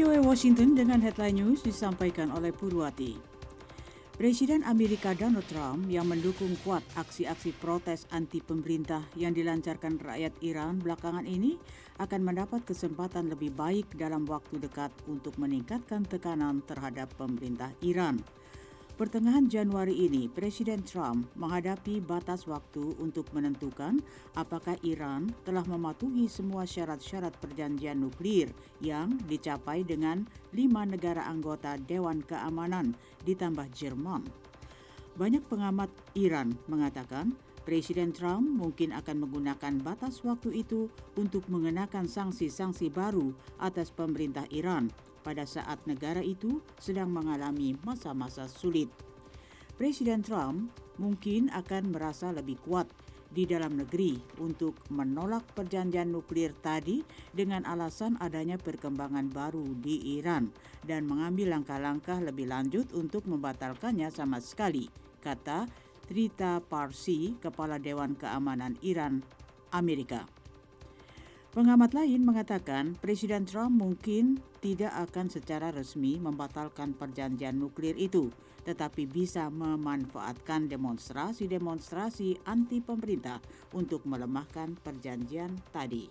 VOA Washington dengan headline news disampaikan oleh Purwati. Presiden Amerika Donald Trump yang mendukung kuat aksi-aksi protes anti pemerintah yang dilancarkan rakyat Iran belakangan ini akan mendapat kesempatan lebih baik dalam waktu dekat untuk meningkatkan tekanan terhadap pemerintah Iran. Pertengahan Januari ini, Presiden Trump menghadapi batas waktu untuk menentukan apakah Iran telah mematuhi semua syarat-syarat perjanjian nuklir yang dicapai dengan 5 negara anggota Dewan Keamanan ditambah Jerman. Banyak pengamat Iran mengatakan Presiden Trump mungkin akan menggunakan batas waktu itu untuk mengenakan sanksi-sanksi baru atas pemerintah Iran pada saat negara itu sedang mengalami masa-masa sulit. Presiden Trump mungkin akan merasa lebih kuat di dalam negeri untuk menolak perjanjian nuklir tadi dengan alasan adanya perkembangan baru di Iran dan mengambil langkah-langkah lebih lanjut untuk membatalkannya sama sekali, kata Trita Parsi, Kepala Dewan Keamanan Iran, Amerika. Pengamat lain mengatakan Presiden Trump mungkin tidak akan secara resmi membatalkan perjanjian nuklir itu, tetapi bisa memanfaatkan demonstrasi-demonstrasi anti pemerintah untuk melemahkan perjanjian tadi.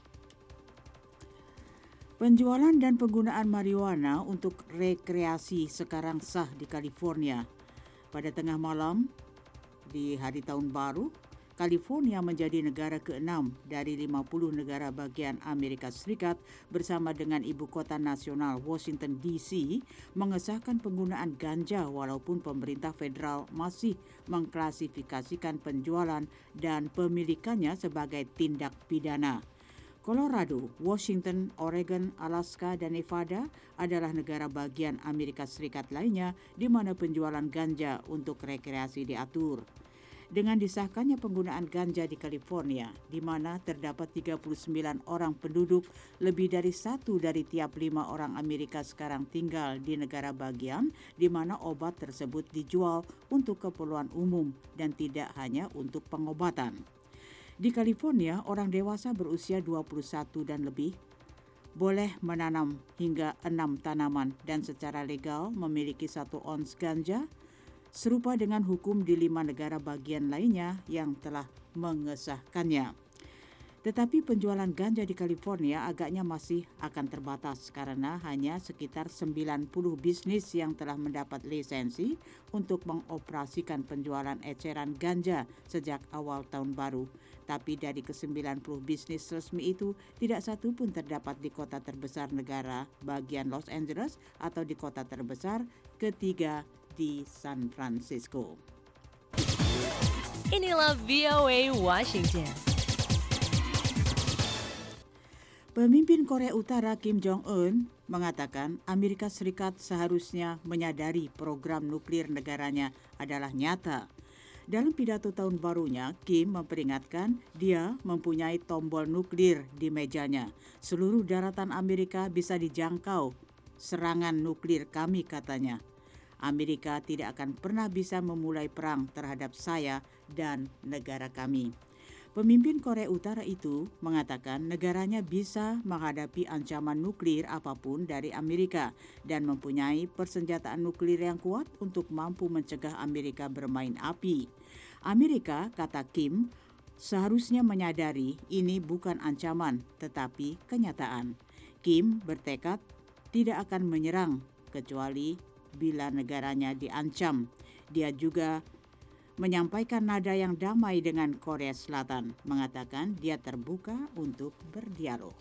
Penjualan dan penggunaan marijuana untuk rekreasi sekarang sah di California. Pada tengah malam di hari tahun baru, California menjadi negara ke-6 dari 50 negara bagian Amerika Serikat bersama dengan ibu kota nasional Washington DC mengesahkan penggunaan ganja walaupun pemerintah federal masih mengklasifikasikan penjualan dan pemilikannya sebagai tindak pidana. Colorado, Washington, Oregon, Alaska, dan Nevada adalah negara bagian Amerika Serikat lainnya di mana penjualan ganja untuk rekreasi diatur. Dengan disahkannya penggunaan ganja di California, di mana terdapat 39 orang penduduk, lebih dari 1 dari tiap 5 orang Amerika sekarang tinggal di negara bagian di mana obat tersebut dijual untuk keperluan umum dan tidak hanya untuk pengobatan. Di California, orang dewasa berusia 21 dan lebih boleh menanam hingga 6 tanaman dan secara legal memiliki 1 ons ganja, serupa dengan hukum di 5 negara bagian lainnya yang telah mengesahkannya. Tetapi penjualan ganja di California agaknya masih akan terbatas karena hanya sekitar 90 bisnis yang telah mendapat lisensi untuk mengoperasikan penjualan eceran ganja sejak awal tahun baru. Tapi dari ke-90 bisnis resmi itu, tidak satu pun terdapat di kota terbesar negara bagian Los Angeles atau di kota terbesar ketiga di San Francisco. Inilah VOA Washington. Pemimpin Korea Utara Kim Jong-un mengatakan Amerika Serikat seharusnya menyadari program nuklir negaranya adalah nyata. Dalam pidato tahun barunya, Kim memperingatkan dia mempunyai tombol nuklir di mejanya. Seluruh daratan Amerika bisa dijangkau serangan nuklir kami, katanya. Amerika tidak akan pernah bisa memulai perang terhadap saya dan negara kami. Pemimpin Korea Utara itu mengatakan negaranya bisa menghadapi ancaman nuklir apapun dari Amerika dan mempunyai persenjataan nuklir yang kuat untuk mampu mencegah Amerika bermain api. Amerika, kata Kim, seharusnya menyadari ini bukan ancaman tetapi kenyataan. Kim bertekad tidak akan menyerang kecuali bila negaranya diancam. Dia juga menyampaikan nada yang damai dengan Korea Selatan, mengatakan dia terbuka untuk berdialog.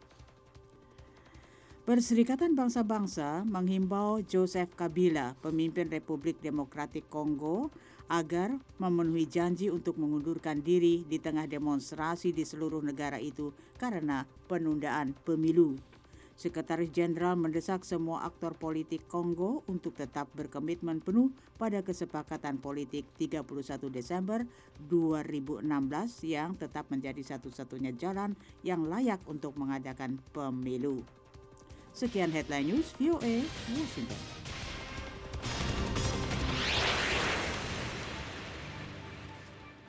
Perserikatan Bangsa-Bangsa menghimbau Joseph Kabila, pemimpin Republik Demokratik Kongo, agar memenuhi janji untuk mengundurkan diri di tengah demonstrasi di seluruh negara itu karena penundaan pemilu. Sekretaris Jenderal mendesak semua aktor politik Kongo untuk tetap berkomitmen penuh pada kesepakatan politik 31 Desember 2016 yang tetap menjadi satu-satunya jalan yang layak untuk mengadakan pemilu. Sekian Headline News VOA Washington.